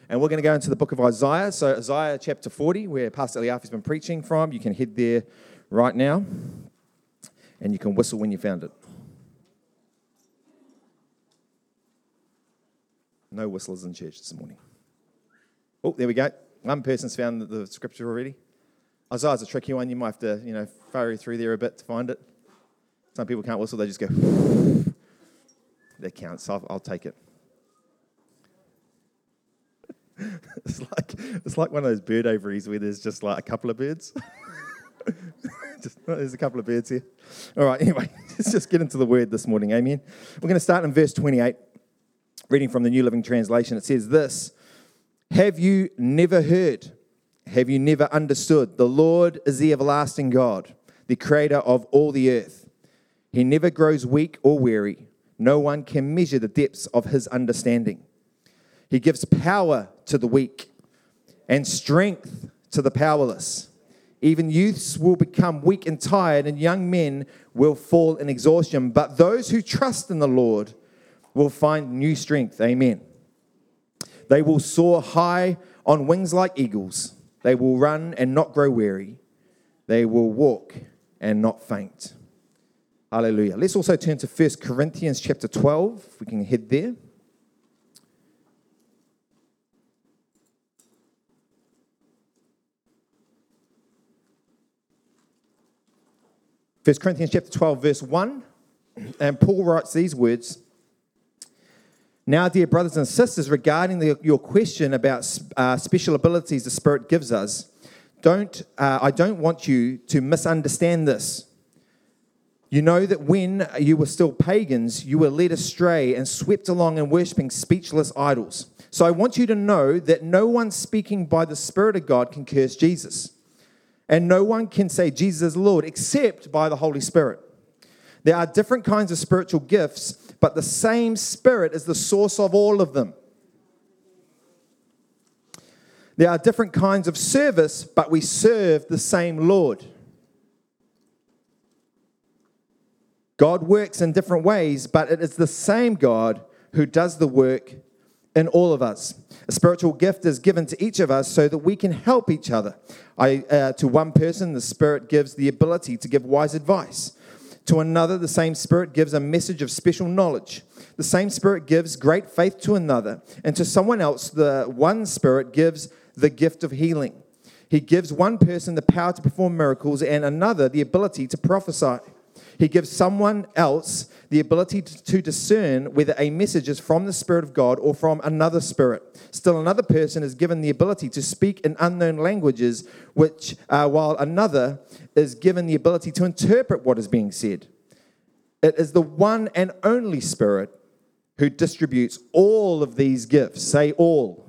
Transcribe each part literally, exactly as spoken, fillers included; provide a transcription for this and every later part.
And we're going to go into the book of Isaiah. So Isaiah chapter forty, where Pastor Eliafi's been preaching from. You can head there right now, and you can whistle when you found it. No whistlers in church this morning. Oh, there we go. One person's found the, the scripture already. Isaiah's a tricky one. You might have to, you know, furrow through there a bit to find it. Some people can't whistle. They just go. That counts. I'll, I'll take it. It's like it's like one of those bird ovaries where there's just like a couple of birds. just, there's a couple of birds here. All right, anyway, let's just get into the word this morning, amen. We're going to start in verse twenty-eight, reading from the New Living Translation. It says this: Have you never heard? Have you never understood? The Lord is the everlasting God, the creator of all the earth. He never grows weak or weary. No one can measure the depths of his understanding. He gives power to the weak and strength to the powerless. Even youths will become weak and tired, and young men will fall in exhaustion. But those who trust in the Lord will find new strength. Amen. They will soar high on wings like eagles. They will run and not grow weary. They will walk and not faint. Hallelujah. Let's also turn to First Corinthians chapter twelve. If we can head there. First Corinthians chapter twelve, verse one, and Paul writes these words: Now, dear brothers and sisters, regarding the, your question about uh, special abilities the Spirit gives us, don't uh, I don't want you to misunderstand this. You know that when you were still pagans, you were led astray and swept along in worshipping speechless idols. So I want you to know that no one speaking by the Spirit of God can curse Jesus. And no one can say Jesus is Lord except by the Holy Spirit. There are different kinds of spiritual gifts, but the same Spirit is the source of all of them. There are different kinds of service, but we serve the same Lord. God works in different ways, but it is the same God who does the work in all of us. A spiritual gift is given to each of us so that we can help each other. I, uh, to one person, the Spirit gives the ability to give wise advice. To another, the same Spirit gives a message of special knowledge. The same Spirit gives great faith to another. And to someone else, the one Spirit gives the gift of healing. He gives one person the power to perform miracles and another the ability to prophesy. He gives someone else the ability to, to discern whether a message is from the Spirit of God or from another spirit. Still another person is given the ability to speak in unknown languages, which, uh, while another is given the ability to interpret what is being said. It is the one and only Spirit who distributes all of these gifts. Say all.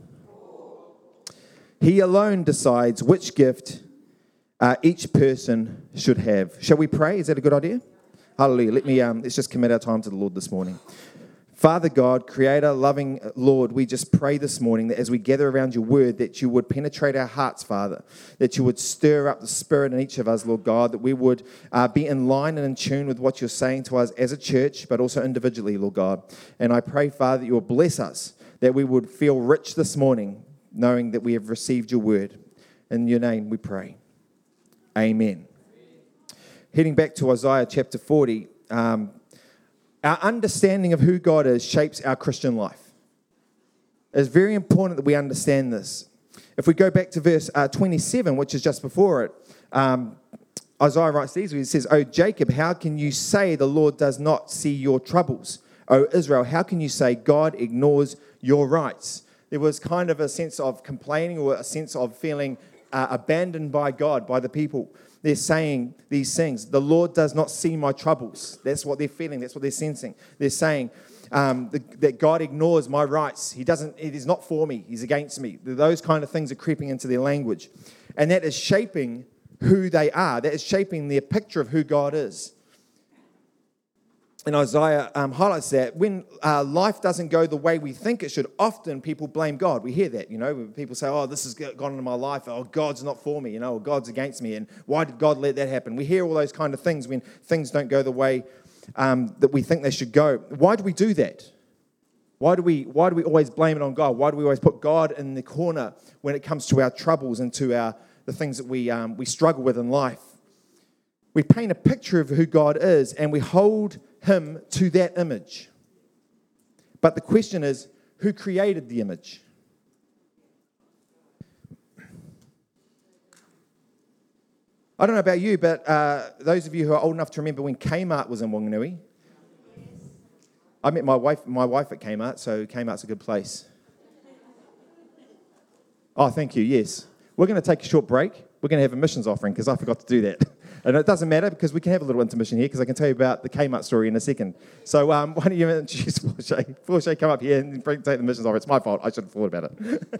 He alone decides which gift uh, each person should have. Shall we pray? Is that a good idea? Hallelujah. Let me, um, let's just commit our time to the Lord this morning. Father God, Creator, loving Lord, we just pray this morning that as we gather around your word, that you would penetrate our hearts, Father, that you would stir up the Spirit in each of us, Lord God, that we would uh, be in line and in tune with what you're saying to us as a church, but also individually, Lord God. And I pray, Father, that you will bless us, that we would feel rich this morning, knowing that we have received your word. In your name we pray. Amen. Heading back to Isaiah chapter forty, um, our understanding of who God is shapes our Christian life. It's very important that we understand this. If we go back to verse uh, twenty-seven, which is just before it, um, Isaiah writes these words. He says, "O Jacob, how can you say the Lord does not see your troubles? O Israel, how can you say God ignores your rights?" There was kind of a sense of complaining or a sense of feeling uh, abandoned by God, by the people. They're saying these things. The Lord does not see my troubles. That's what they're feeling. That's what they're sensing. They're saying um, the, that God ignores my rights. He doesn't. It is not for me. He's against me. Those kind of things are creeping into their language. And that is shaping who they are. That is shaping their picture of who God is. And Isaiah um, highlights that when uh, life doesn't go the way we think it should, often people blame God. We hear that, you know, people say, oh, this has gone into my life. Oh, God's not for me, you know, or God's against me. And why did God let that happen? We hear all those kind of things when things don't go the way um, that we think they should go. Why do we do that? Why do we why do we always blame it on God? Why do we always put God in the corner when it comes to our troubles and to our the things that we um, we struggle with in life? We paint a picture of who God is and we hold him to that image. But the question is, who created the image? I don't know about you, but uh, those of you who are old enough to remember when Kmart was in Wanganui, I met my wife, my wife at Kmart, so Kmart's a good place. Oh, thank you, yes. We're going to take a short break. We're going to have a missions offering because I forgot to do that. And it doesn't matter because we can have a little intermission here because I can tell you about the Kmart story in a second. So um, why don't you introduce Porsche? Porsche, come up here and bring, take the missions offering. It's my fault. I should have thought about it.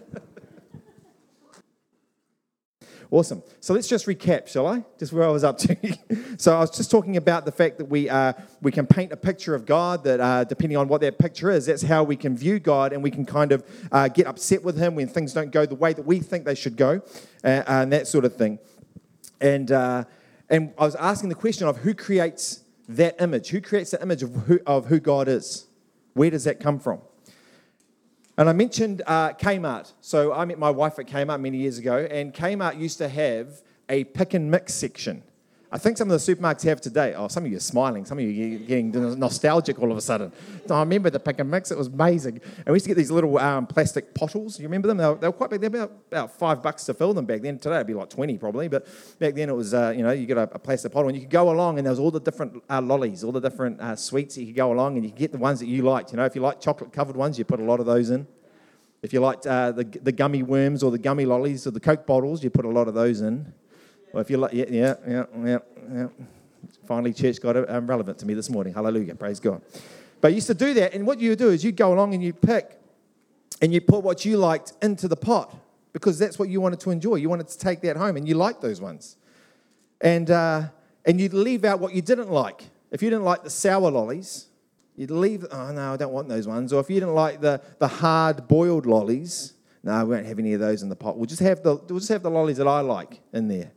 Awesome. So let's just recap, shall I? Just where I was up to. So I was just talking about the fact that we uh, we can paint a picture of God that uh, depending on what that picture is, that's how we can view God, and we can kind of uh, get upset with him when things don't go the way that we think they should go, uh, and that sort of thing. And uh, and I was asking the question of who creates that image? Who creates the image of who, of who God is? Where does that come from? And I mentioned uh, Kmart. So I met my wife at Kmart many years ago, and Kmart used to have a pick and mix section. I think some of the supermarkets have today. Oh, some of you are smiling. Some of you are getting nostalgic all of a sudden. I remember the pick and mix. It was amazing. And we used to get these little um, plastic bottles. You remember them? They were, they were quite big. They were about, about five bucks to fill them back then. Today it'd be like twenty probably. But back then it was, uh, you know, you get a, a plastic bottle and you could go along and there was all the different uh, lollies, all the different uh, sweets that you could go along and you could get the ones that you liked. You know, if you like chocolate covered ones, you put a lot of those in. If you liked uh, the, the gummy worms or the gummy lollies or the Coke bottles, you put a lot of those in. Or if you like, yeah, yeah, yeah, yeah, yeah. Finally, church got um, relevant to me this morning. Hallelujah, praise God. But I used to do that, and what you would do is you'd go along and you'd pick, and you put what you liked into the pot, because that's what you wanted to enjoy. You wanted to take that home, and you liked those ones. And uh, and you'd leave out what you didn't like. If you didn't like the sour lollies, you'd leave, oh no, I don't want those ones. Or if you didn't like the, the hard-boiled lollies, no, we won't have any of those in the pot. We'll just have the we'll just have the lollies that I like in there.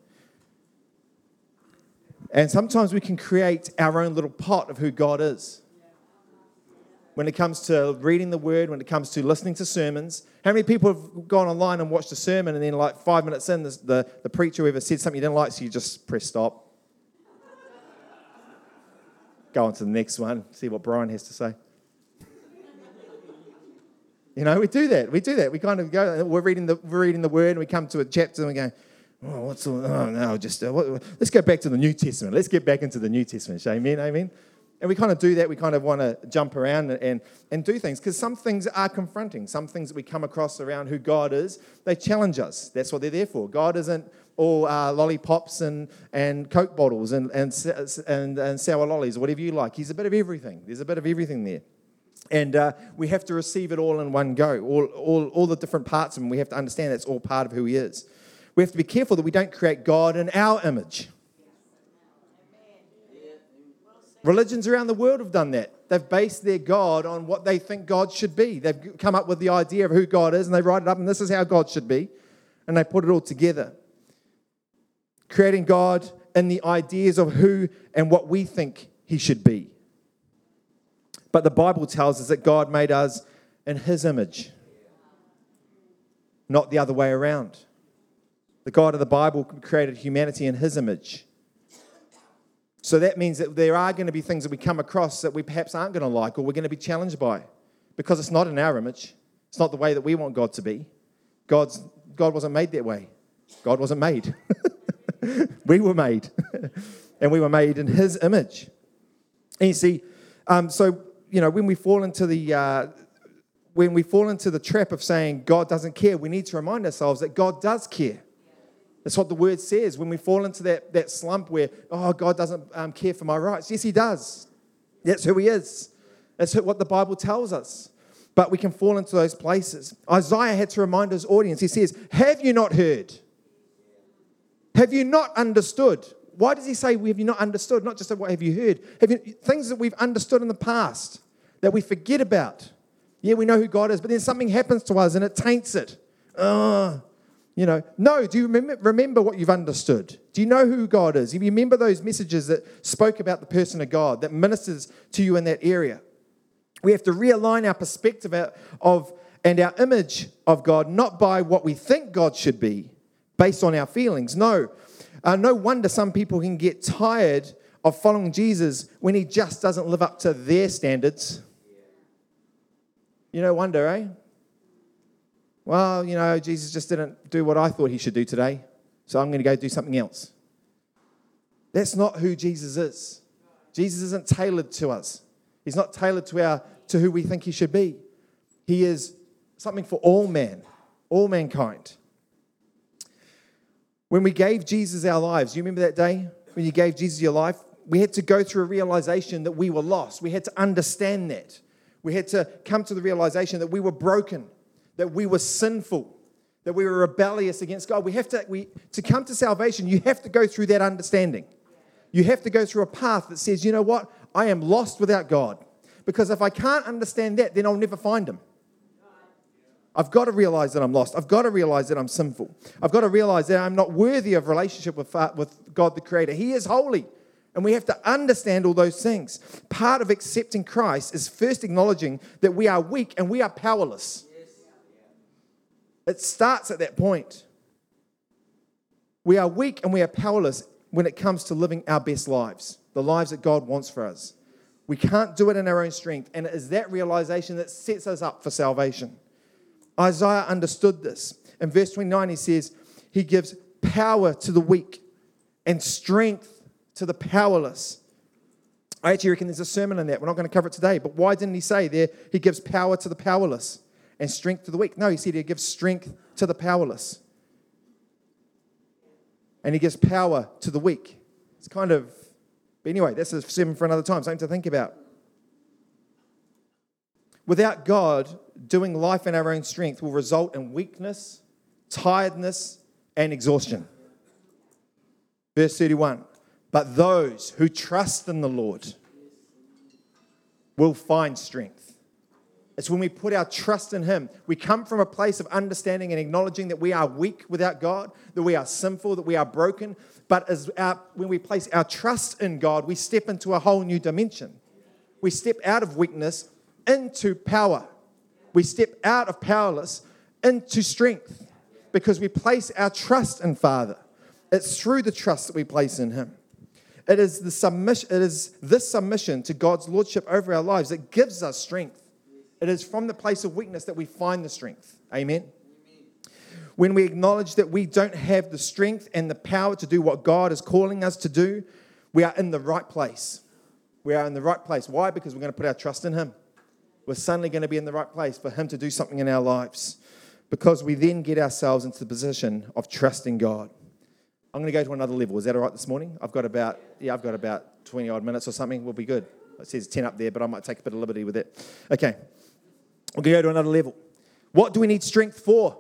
And sometimes we can create our own little pot of who God is. When it comes to reading the Word, when it comes to listening to sermons, how many people have gone online and watched a sermon and then like five minutes in, the, the, the preacher ever said something you didn't like, so you just press stop. Go on to the next one, see what Brian has to say. You know, we do that. We do that. We kind of go, we're reading the, we're reading the Word and we come to a chapter and we go, oh, what's all, oh no, just, uh, what, let's go back to the New Testament. Let's get back into the New Testament. Amen, amen. And we kind of do that. We kind of want to jump around and, and, and do things because some things are confronting. Some things that we come across around who God is, they challenge us. That's what they're there for. God isn't all uh, lollipops and, and Coke bottles and, and, and, and sour lollies or whatever you like. He's a bit of everything. There's a bit of everything there. And uh, we have to receive it all in one go. All, all, all the different parts of him, we have to understand that's all part of who he is. We have to be careful that we don't create God in our image. Religions around the world have done that. They've based their God on what they think God should be. They've come up with the idea of who God is, and they write it up, and this is how God should be. And they put it all together. Creating God in the ideas of who and what we think he should be. But the Bible tells us that God made us in his image, not the other way around. The God of the Bible created humanity in his image. So that means that there are going to be things that we come across that we perhaps aren't going to like or we're going to be challenged by because it's not in our image. It's not the way that we want God to be. God's, God wasn't made that way. God wasn't made. We were made. And we were made in his image. And you see, um, so, you know, when we fall into the... Uh, when we fall into the trap of saying God doesn't care, we need to remind ourselves that God does care. That's what the word says. When we fall into that, that slump where, oh, God doesn't um, care for my rights. Yes, he does. That's who he is. That's what the Bible tells us. But we can fall into those places. Isaiah had to remind his audience. He says, have you not heard? Have you not understood? Why does he say, have you not understood? Not just what have you heard? Have you, things that we've understood in the past that we forget about. Yeah, we know who God is, but then something happens to us and it taints it. Oh, you know, no, do you remember, remember what you've understood? Do you know who God is? Do you remember those messages that spoke about the person of God, that ministers to you in that area? We have to realign our perspective of and our image of God, not by what we think God should be, based on our feelings. No, uh, no wonder some people can get tired of following Jesus when he just doesn't live up to their standards. You no wonder, eh? Well, you know, Jesus just didn't do what I thought he should do today, so I'm going to go do something else. That's not who Jesus is. Jesus isn't tailored to us. He's not tailored to our to who we think he should be. He is something for all man, all mankind. When we gave Jesus our lives, you remember that day when you gave Jesus your life? We had to go through a realization that we were lost. We had to understand that. We had to come to the realization that we were broken, that we were sinful, that we were rebellious against God. We have to, we, to come to salvation, you have to go through that understanding. You have to go through a path that says, you know what? I am lost without God. Because if I can't understand that, then I'll never find him. I've got to realize that I'm lost. I've got to realize that I'm sinful. I've got to realize that I'm not worthy of relationship with, with God the Creator. He is holy. And we have to understand all those things. Part of accepting Christ is first acknowledging that we are weak and we are powerless. It starts at that point. We are weak and we are powerless when it comes to living our best lives, the lives that God wants for us. We can't do it in our own strength, and it is that realization that sets us up for salvation. Isaiah understood this. In verse twenty-nine, he says, he gives power to the weak and strength to the powerless. I actually reckon there's a sermon on that. We're not going to cover it today, but why didn't he say there he gives power to the powerless and strength to the weak? No, he said he gives strength to the powerless. And he gives power to the weak. It's kind of, but anyway, that's a sermon for another time, something to think about. Without God, doing life in our own strength will result in weakness, tiredness, and exhaustion. Verse thirty-one, but those who trust in the Lord will find strength. It's when we put our trust in him. We come from a place of understanding and acknowledging that we are weak without God, that we are sinful, that we are broken. But as our, when we place our trust in God, we step into a whole new dimension. We step out of weakness into power. We step out of powerless into strength because we place our trust in Father. It's through the trust that we place in him. It is the submission, it is this submission to God's lordship over our lives that gives us strength. It is from the place of weakness that we find the strength. Amen? Amen. When we acknowledge that we don't have the strength and the power to do what God is calling us to do, we are in the right place. We are in the right place. Why? Because we're going to put our trust in him. We're suddenly going to be in the right place for him to do something in our lives. Because we then get ourselves into the position of trusting God. I'm going to go to another level. Is that all right this morning? I've got about, yeah, I've got about twenty odd minutes or something. We'll be good. It says ten up there, but I might take a bit of liberty with it. Okay. We're going to go to another level. What do we need strength for?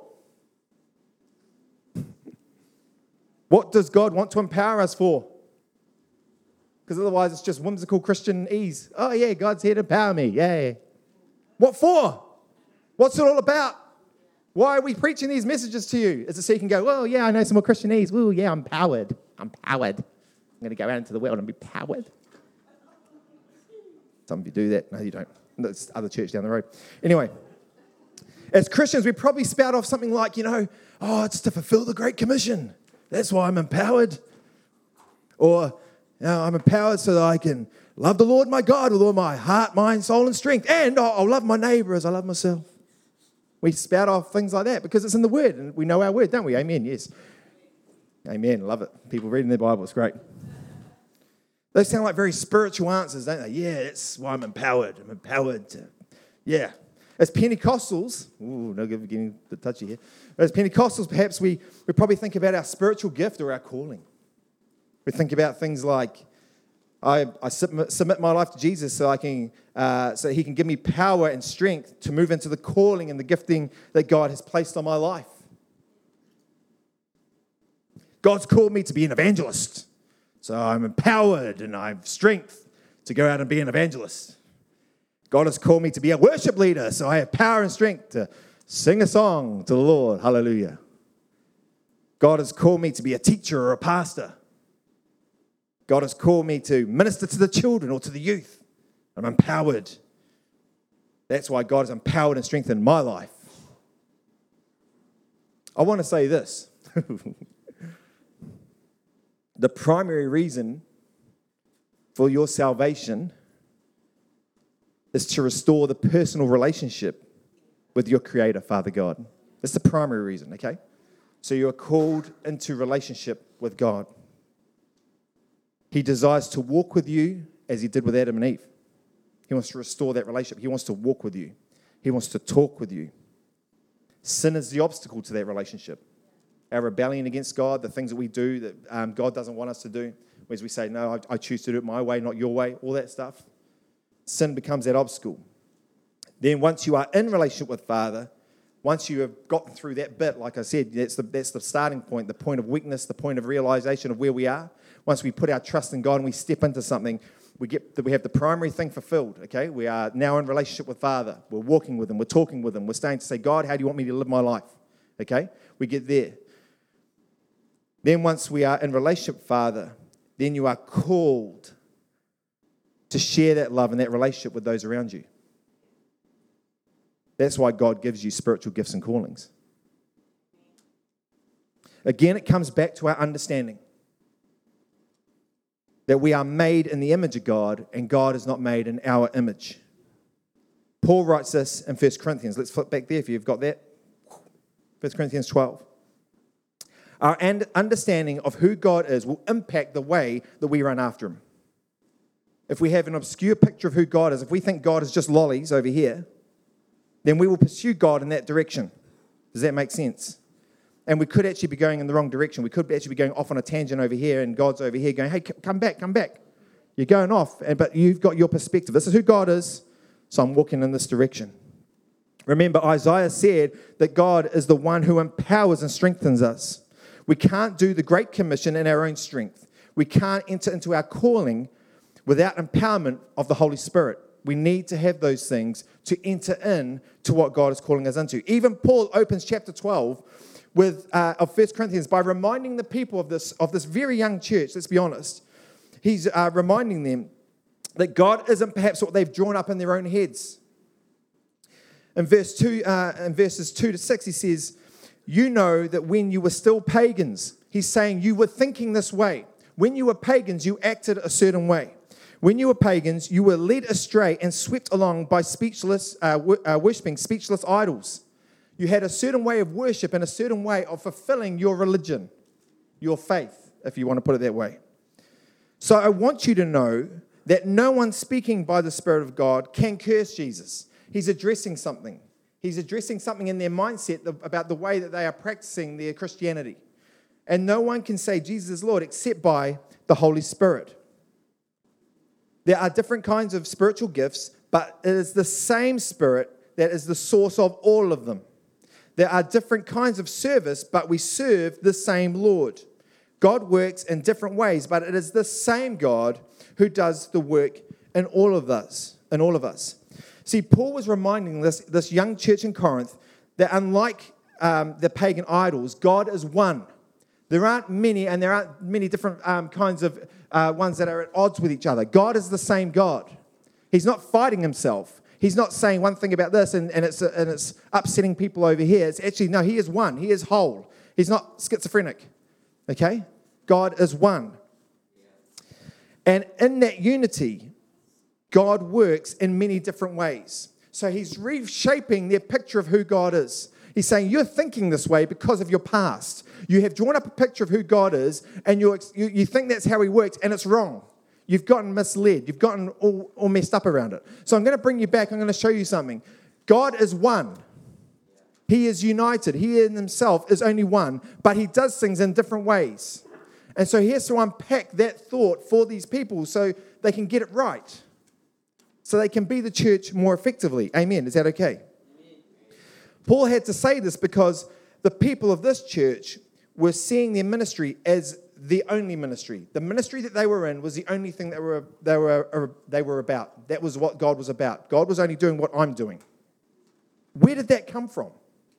What does God want to empower us for? Because otherwise it's just whimsical Christian ease. Oh yeah, God's here to empower me. Yay. What for? What's it all about? Why are we preaching these messages to you? Is it so you can go, oh yeah, I know some more Christianese. Woo, yeah, I'm powered. I'm powered. I'm going to go out into the world and be powered. Some of you do that. No, you don't. That's other church down the road. Anyway, as Christians, we probably spout off something like, you know, oh, it's to fulfill the Great Commission. That's why I'm empowered. Or, you know, I'm empowered so that I can love the Lord my God with all my heart, mind, soul, and strength. And oh, I'll love my neighbor as I love myself. We spout off things like that because it's in the Word. And we know our Word, don't we? Amen, yes. Amen, love it. People reading their Bible, it's great. Those sound like very spiritual answers, don't they? Yeah, that's why I'm empowered. I'm empowered to, yeah. As Pentecostals, ooh, no good getting a bit touchy here. As Pentecostals, perhaps we, we probably think about our spiritual gift or our calling. We think about things like, I, I submit, submit my life to Jesus so I can, uh, so he can give me power and strength to move into the calling and the gifting that God has placed on my life. God's called me to be an evangelist. So I'm empowered and I have strength to go out and be an evangelist. God has called me to be a worship leader, so I have power and strength to sing a song to the Lord. Hallelujah. God has called me to be a teacher or a pastor. God has called me to minister to the children or to the youth. I'm empowered. That's why God has empowered and strengthened my life. I want to say this. The primary reason for your salvation is to restore the personal relationship with your Creator, Father God. That's the primary reason, okay? So you're called into relationship with God. He desires to walk with you as He did with Adam and Eve. He wants to restore that relationship. He wants to walk with you. He wants to talk with you. Sin is the obstacle to that relationship. Our rebellion against God, the things that we do that um, God doesn't want us to do, as we say, no, I, I choose to do it my way, not your way, all that stuff. Sin becomes that obstacle. Then once you are in relationship with Father, once you have gotten through that bit, like I said, that's the, that's the starting point, the point of weakness, the point of realization of where we are. Once we put our trust in God and we step into something, we get that we have the primary thing fulfilled, okay? We are now in relationship with Father. We're walking with Him. We're talking with Him. We're starting to say, God, how do you want me to live my life? Okay? We get there. Then once we are in relationship with Father, then you are called to share that love and that relationship with those around you. That's why God gives you spiritual gifts and callings. Again, it comes back to our understanding that we are made in the image of God, and God is not made in our image. Paul writes this in First Corinthians. Let's flip back there if you've got that. First Corinthians twelve. Our understanding of who God is will impact the way that we run after Him. If we have an obscure picture of who God is, if we think God is just lollies over here, then we will pursue God in that direction. Does that make sense? And we could actually be going in the wrong direction. We could actually be going off on a tangent over here, and God's over here going, hey, come back, come back. You're going off, and but you've got your perspective. This is who God is, so I'm walking in this direction. Remember, Isaiah said that God is the one who empowers and strengthens us. We can't do the Great Commission in our own strength. We can't enter into our calling without empowerment of the Holy Spirit. We need to have those things to enter in to what God is calling us into. Even Paul opens chapter twelve with uh, of First Corinthians by reminding the people of this of this very young church. Let's be honest. He's uh, reminding them that God isn't perhaps what they've drawn up in their own heads. In verse two, uh, in verses two to six, he says, "You know that when you were still pagans," he's saying you were thinking this way. When you were pagans, you acted a certain way. When you were pagans, you were led astray and swept along by speechless, uh, uh, worshipping speechless idols. You had a certain way of worship and a certain way of fulfilling your religion, your faith, if you want to put it that way. So I want you to know that no one speaking by the Spirit of God can curse Jesus. He's addressing something. He's addressing something in their mindset about the way that they are practicing their Christianity. And no one can say Jesus is Lord except by the Holy Spirit. There are different kinds of spiritual gifts, but it is the same Spirit that is the source of all of them. There are different kinds of service, but we serve the same Lord. God works in different ways, but it is the same God who does the work in all of us. In all of us. See, Paul was reminding this, this young church in Corinth that unlike um, the pagan idols, God is one. There aren't many, and there aren't many different um, kinds of uh, ones that are at odds with each other. God is the same God. He's not fighting Himself. He's not saying one thing about this and, and, it's, and it's upsetting people over here. It's actually, no, He is one. He is whole. He's not schizophrenic. Okay? God is one. And in that unity, God works in many different ways. So He's reshaping their picture of who God is. He's saying, you're thinking this way because of your past. You have drawn up a picture of who God is, and you're, you you think that's how He works, and it's wrong. You've gotten misled. You've gotten all, all messed up around it. So I'm going to bring you back. I'm going to show you something. God is one. He is united. He in Himself is only one, but He does things in different ways. And so He has to unpack that thought for these people so they can get it right. So they can be the church more effectively. Amen. Is that okay? Paul had to say this because the people of this church were seeing their ministry as the only ministry. The ministry that they were in was the only thing that were, they were, they were about. That was what God was about. God was only doing what I'm doing. Where did that come from?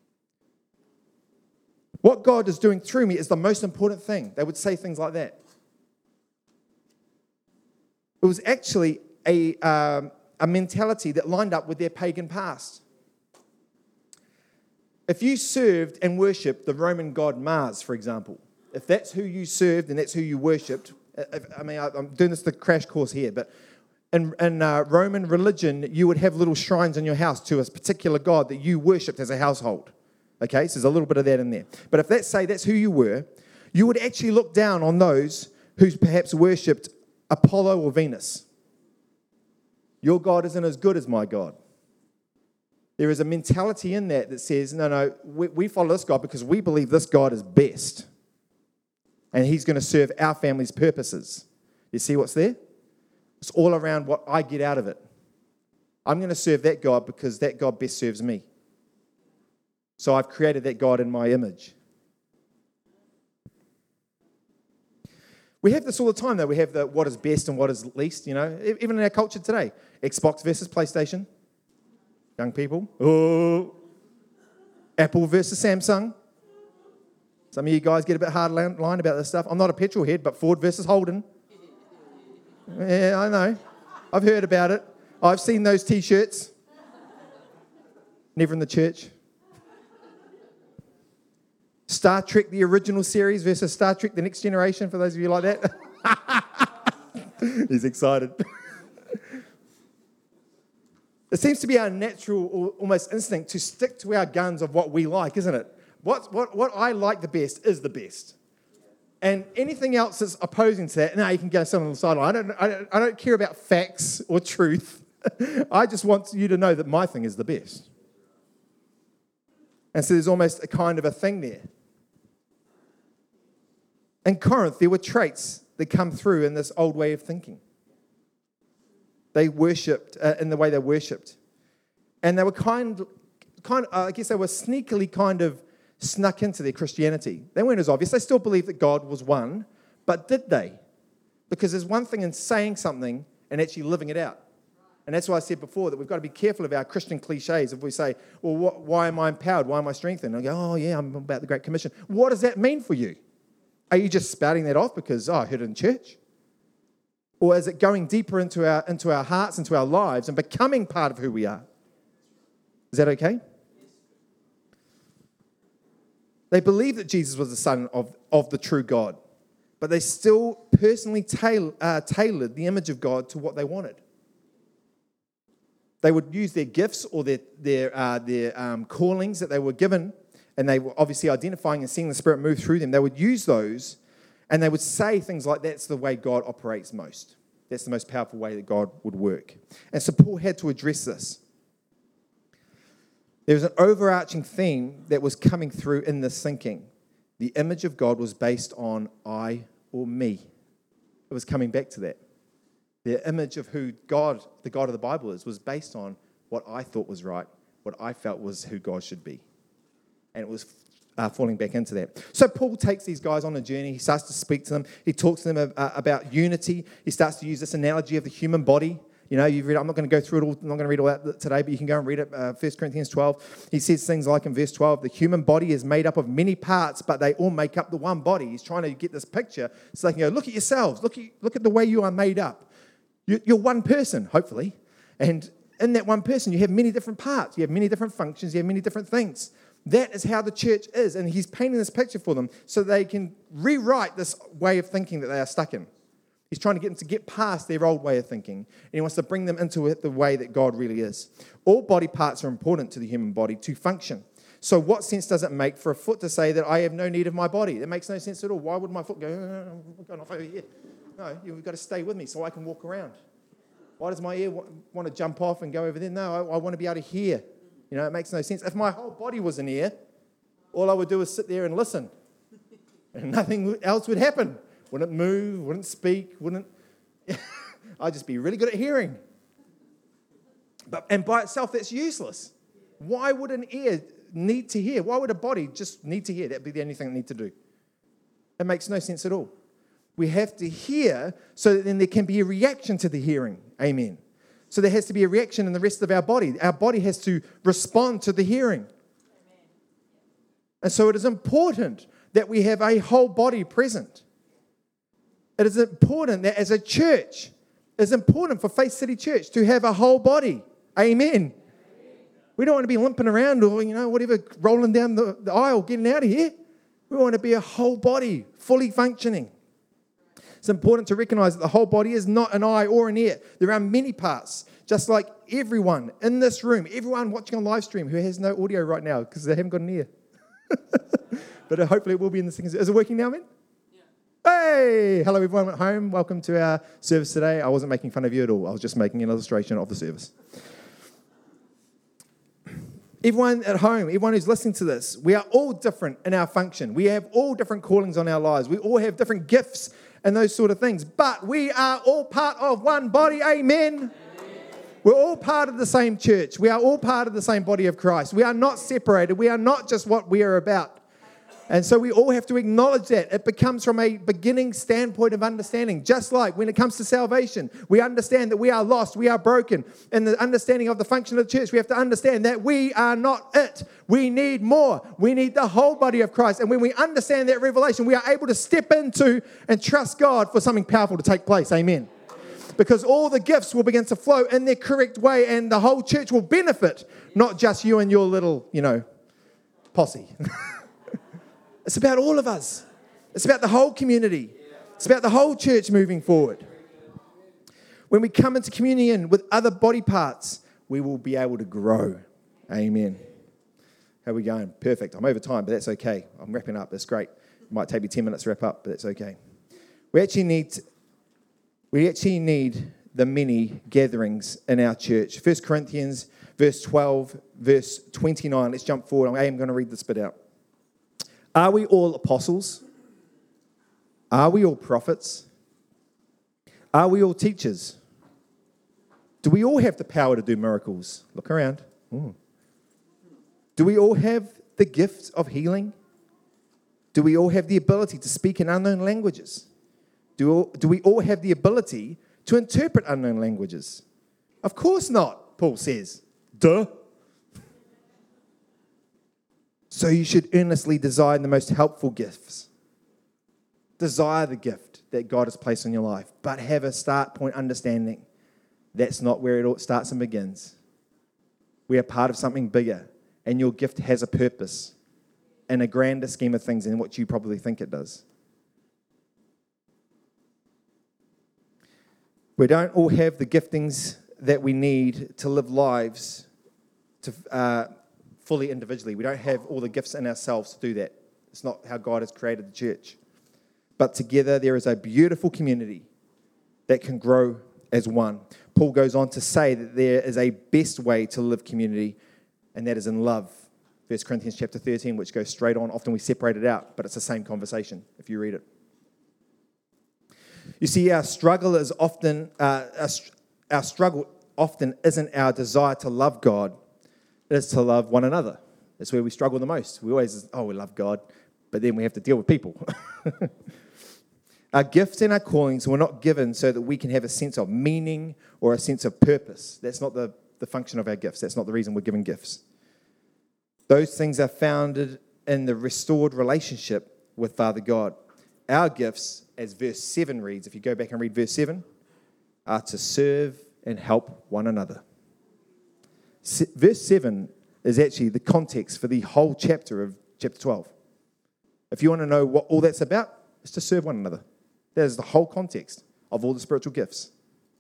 What God is doing through me is the most important thing. They would say things like that. It was actually a, um, a mentality that lined up with their pagan past. If you served and worshipped the Roman god Mars, for example, if that's who you served and that's who you worshipped, if, I mean, I, I'm doing this the crash course here, but in, in uh, Roman religion, you would have little shrines in your house to a particular god that you worshipped as a household. Okay, so there's a little bit of that in there. But if let's say that's who you were, you would actually look down on those who perhaps worshipped Apollo or Venus. Your God isn't as good as my God. There is a mentality in that that says, no, no, we, we follow this God because we believe this God is best. And he's going to serve our family's purposes. You see what's there? It's all around what I get out of it. I'm going to serve that God because that God best serves me. So I've created that God in my image. We have this all the time, though. We have the what is best and what is least, you know. Even in our culture today. Xbox versus PlayStation. Young people. Oh. Apple versus Samsung. Some of you guys get a bit hard line about this stuff. I'm not a petrol head, but Ford versus Holden. Yeah, I know. I've heard about it. I've seen those T-shirts. Never in the church. Star Trek, the original series versus Star Trek, the Next Generation, for those of you like that. He's excited. It seems to be our natural, or almost instinct, to stick to our guns of what we like, isn't it? What, what, what I like the best is the best. And anything else that's opposing to that, now you can go sit on the sideline. I don't, I don't, I don't care about facts or truth. I just want you to know that my thing is the best. And so there's almost a kind of a thing there. In Corinth, there were traits that come through in this old way of thinking. They worshipped uh, in the way they worshipped. And they were kind, kind of, uh, I guess they were sneakily kind of snuck into their Christianity. They weren't as obvious. They still believed that God was one, but did they? Because there's one thing in saying something and actually living it out. And that's why I said before that we've got to be careful of our Christian cliches. If we say, well, what, why am I empowered? Why am I strengthened? And I go, oh, yeah, I'm about the Great Commission. What does that mean for you? Are you just spouting that off because, oh, I heard it in church? Or is it going deeper into our, into our hearts, into our lives, and becoming part of who we are? Is that okay? They believed that Jesus was the Son of, of the true God, but they still personally tail, uh, tailored the image of God to what they wanted. They would use their gifts or their, their, uh, their um, callings that they were given, and they were obviously identifying and seeing the Spirit move through them. They would use those, and they would say things like, that's the way God operates most. That's the most powerful way that God would work. And so Paul had to address this. There was an overarching theme that was coming through in this thinking. The image of God was based on I or me. It was coming back to that. The image of who God, the God of the Bible is, was based on what I thought was right, what I felt was who God should be. And it was uh, falling back into that. So Paul takes these guys on a journey. He starts to speak to them. He talks to them uh, about unity. He starts to use this analogy of the human body. You know, you've read, I'm not going to go through it all. I'm not going to read all that today, but you can go and read it. Uh, First Corinthians twelve. He says things like in verse twelve, the human body is made up of many parts, but they all make up the one body. He's trying to get this picture so they can go, look at yourselves. Look at, look at the way you are made up. You're one person, hopefully. And in that one person, you have many different parts. You have many different functions. You have many different things. That is how the church is. And he's painting this picture for them so they can rewrite this way of thinking that they are stuck in. He's trying to get them to get past their old way of thinking. And he wants to bring them into it the way that God really is. All body parts are important to the human body to function. So what sense does it make for a foot to say that I have no need of my body? That makes no sense at all. Why would my foot go, oh, I'm going off over here? No, you've got to stay with me so I can walk around. Why does my ear want to jump off and go over there? No, I, I want to be able to hear. You know, it makes no sense. If my whole body was an ear, all I would do is sit there and listen. And nothing else would happen. Wouldn't move, wouldn't speak, wouldn't... I'd just be really good at hearing. But And by itself, that's useless. Why would an ear need to hear? Why would a body just need to hear? That'd be the only thing it need to do. It makes no sense at all. We have to hear so that then there can be a reaction to the hearing. Amen. So there has to be a reaction in the rest of our body. Our body has to respond to the hearing. And so it is important that we have a whole body present. It is important that as a church, It's important for Faith City Church to have a whole body. Amen. We don't want to be limping around or, you know, whatever, rolling down the, the aisle, getting out of here. We want to be a whole body, fully functioning. It's important to recognize that the whole body is not an eye or an ear. There are many parts, just like everyone in this room, everyone watching on live stream who has no audio right now because they haven't got an ear. But hopefully it will be in the things. Is it working now, man? Yeah. Hey! Hello, everyone at home. Welcome to our service today. I wasn't making fun of you at all. I was just making an illustration of the service. Everyone at home, everyone who's listening to this, we are all different in our function. We have all different callings on our lives. We all have different gifts and those sort of things. But we are all part of one body. Amen. Amen. We're all part of the same church. We are all part of the same body of Christ. We are not separated. We are not just what we are about. And so we all have to acknowledge that. It becomes from a beginning standpoint of understanding. Just like when it comes to salvation, we understand that we are lost, we are broken. In the understanding of the function of the church, we have to understand that we are not it. We need more. We need the whole body of Christ. And when we understand that revelation, we are able to step into and trust God for something powerful to take place. Amen. Because all the gifts will begin to flow in their correct way and the whole church will benefit, not just you and your little, you know, posse. It's about all of us. It's about the whole community. It's about the whole church moving forward. When we come into communion with other body parts, we will be able to grow. Amen. How are we going? Perfect. I'm over time, but that's okay. I'm wrapping up. That's great. It might take me ten minutes to wrap up, but that's okay. We actually need, we actually need the many gatherings in our church. First Corinthians, verse twelve, verse twenty-nine. Let's jump forward. I am going to read this bit out. Are we all apostles? Are we all prophets? Are we all teachers? Do we all have the power to do miracles? Look around. Ooh. Do we all have the gift of healing? Do we all have the ability to speak in unknown languages? Do, all, do we all have the ability to interpret unknown languages? Of course not, Paul says. Duh. So you should earnestly desire the most helpful gifts. Desire the gift that God has placed in your life, but have a start point understanding. That's not where it all starts and begins. We are part of something bigger, and your gift has a purpose in a grander scheme of things than what you probably think it does. We don't all have the giftings that we need to live lives to uh, fully individually. We don't have all the gifts in ourselves to do that. It's not how God has created the church. But together there is a beautiful community that can grow as one. Paul goes on to say that there is a best way to live community, and that is in love. First Corinthians chapter thirteen, which goes straight on. Often we separate it out, but it's the same conversation if you read it. You see, our struggle is often, uh, our, our struggle often isn't our desire to love God, it is to love one another. That's where we struggle the most. We always, oh, we love God, but then we have to deal with people. Our gifts and our callings were not given so that we can have a sense of meaning or a sense of purpose. That's not the, the function of our gifts. That's not the reason we're given gifts. Those things are founded in the restored relationship with Father God. Our gifts, as verse seven reads, if you go back and read verse seven, are to serve and help one another. Se- verse seven is actually the context for the whole chapter of chapter twelve. If you want to know what all that's about, it's to serve one another. That is the whole context of all the spiritual gifts.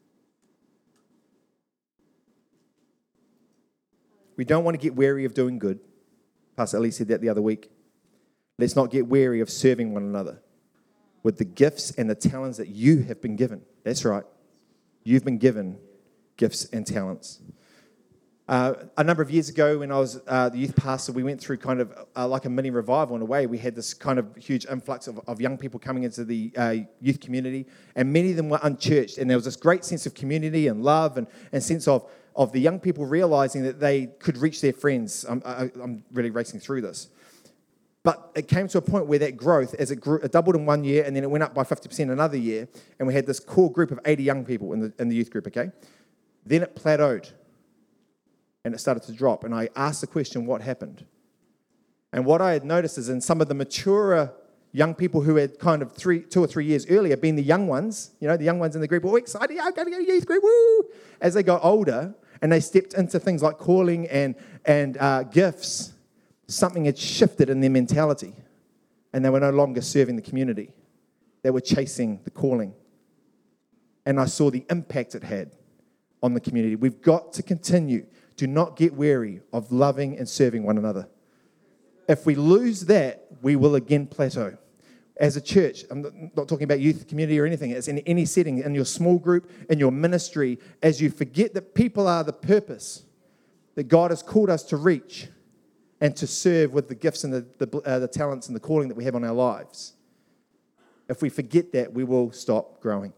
We don't want to get weary of doing good. Pastor Ali said that the other week. Let's not get weary of serving one another with the gifts and the talents that you have been given. That's right. You've been given gifts and talents. Uh, a number of years ago when I was uh, the youth pastor, we went through kind of uh, like a mini revival in a way. We had this kind of huge influx of, of young people coming into the uh, youth community, and many of them were unchurched. And there was this great sense of community and love and, and sense of, of the young people realizing that they could reach their friends. I'm, I, I'm really racing through this. But it came to a point where that growth, as it, grew, it doubled in one year, and then it went up by fifty percent another year, and we had this core group of eighty young people in the, in the youth group, okay? Then it plateaued. And it started to drop. And I asked the question, what happened? And what I had noticed is in some of the maturer young people who had kind of three, two or three years earlier been the young ones, you know, the young ones in the group, all excited, yeah, I'm going to go to youth group, woo! As they got older and they stepped into things like calling and, and uh, gifts, something had shifted in their mentality and they were no longer serving the community. They were chasing the calling. And I saw the impact it had on the community. We've got to continue. Do not get weary of loving and serving one another. If we lose that, we will again plateau. As a church, I'm not talking about youth community or anything, it's in any setting, in your small group, in your ministry, as you forget that people are the purpose that God has called us to reach and to serve with the gifts and the, the, uh, the talents and the calling that we have on our lives. If we forget that, we will stop growing.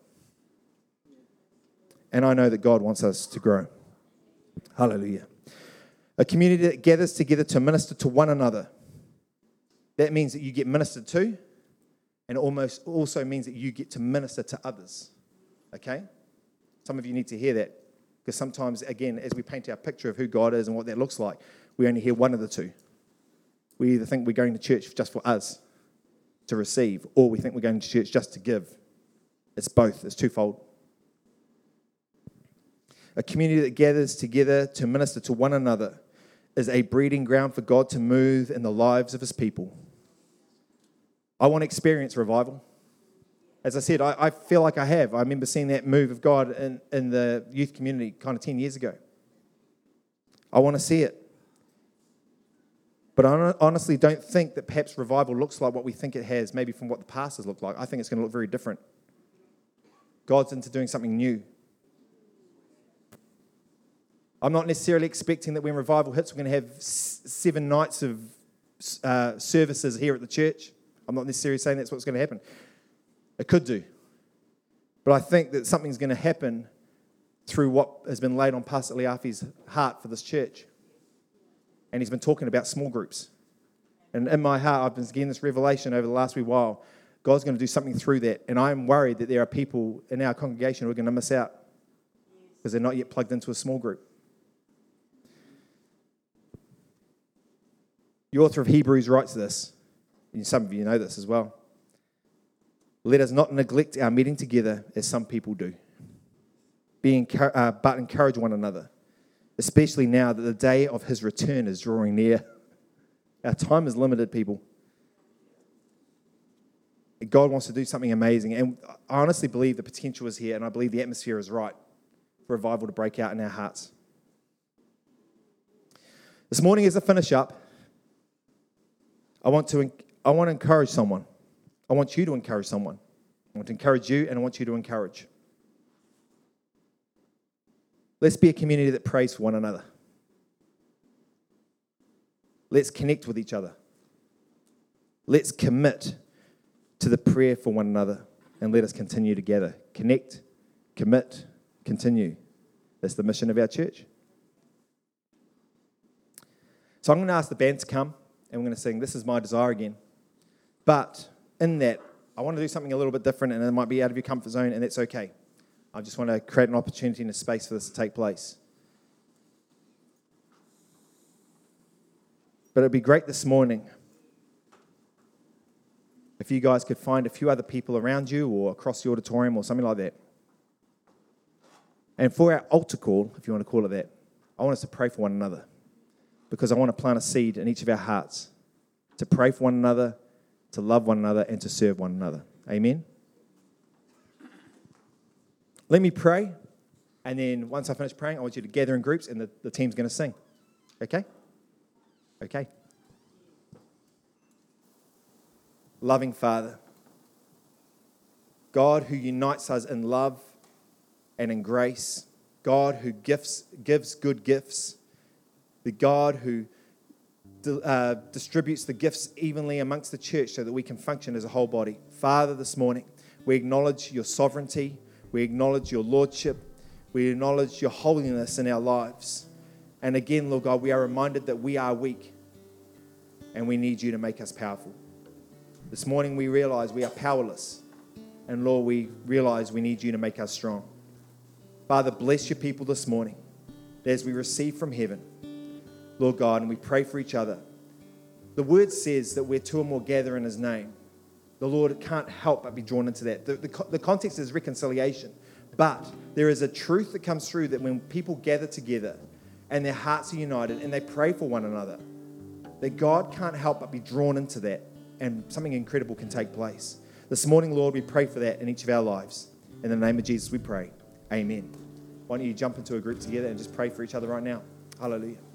And I know that God wants us to grow. Hallelujah. A community that gathers together to minister to one another. That means that you get ministered to, and almost also means that you get to minister to others. Okay? Some of you need to hear that, because sometimes, again, as we paint our picture of who God is and what that looks like, we only hear one of the two. We either think we're going to church just for us to receive, or we think we're going to church just to give. It's both. It's twofold. A community that gathers together to minister to one another is a breeding ground for God to move in the lives of his people. I want to experience revival. As I said, I, I feel like I have. I remember seeing that move of God in, in the youth community kind of ten years ago. I want to see it. But I honestly don't think that perhaps revival looks like what we think it has, maybe from what the past has looked like. I think it's going to look very different. God's into doing something new. I'm not necessarily expecting that when revival hits, we're going to have s- seven nights of uh, services here at the church. I'm not necessarily saying that's what's going to happen. It could do. But I think that something's going to happen through what has been laid on Pastor Liafi's heart for this church. And he's been talking about small groups. And in my heart, I've been getting this revelation over the last wee while. God's going to do something through that. And I'm worried that there are people in our congregation who are going to miss out because they're not yet plugged into a small group. The author of Hebrews writes this, and some of you know this as well. Let us not neglect our meeting together as some people do, Be encu- uh, but encourage one another, especially now that the day of his return is drawing near. Our time is limited, people. God wants to do something amazing, and I honestly believe the potential is here, and I believe the atmosphere is right for revival to break out in our hearts. This morning, as I finish up, I want to I want to encourage someone. I want you to encourage someone. I want to encourage you, and I want you to encourage. Let's be a community that prays for one another. Let's connect with each other. Let's commit to the prayer for one another, and let us continue together. Connect, commit, continue. That's the mission of our church. So I'm going to ask the band to come. And we're going to sing This Is My Desire again. But in that, I want to do something a little bit different, and it might be out of your comfort zone, and that's okay. I just want to create an opportunity and a space for this to take place. But it'd be great this morning if you guys could find a few other people around you or across the auditorium or something like that. And for our altar call, if you want to call it that, I want us to pray for one another. Because I want to plant a seed in each of our hearts to pray for one another, to love one another, and to serve one another. Amen? Let me pray, and then once I finish praying, I want you to gather in groups, and the, the team's going to sing. Okay? Okay. Loving Father, God who unites us in love and in grace, God who gifts, gives good gifts, the God who uh, distributes the gifts evenly amongst the church so that we can function as a whole body. Father, this morning, we acknowledge your sovereignty. We acknowledge your lordship. We acknowledge your holiness in our lives. And again, Lord God, we are reminded that we are weak and we need you to make us powerful. This morning, we realize we are powerless. And Lord, we realize we need you to make us strong. Father, bless your people this morning as we receive from heaven, Lord God, and we pray for each other. The word says that where two or more gather in his name, the Lord can't help but be drawn into that. The, the, the context is reconciliation, but there is a truth that comes through that when people gather together and their hearts are united and they pray for one another, that God can't help but be drawn into that, and something incredible can take place. This morning, Lord, we pray for that in each of our lives. In the name of Jesus, we pray. Amen. Why don't you jump into a group together and just pray for each other right now? Hallelujah.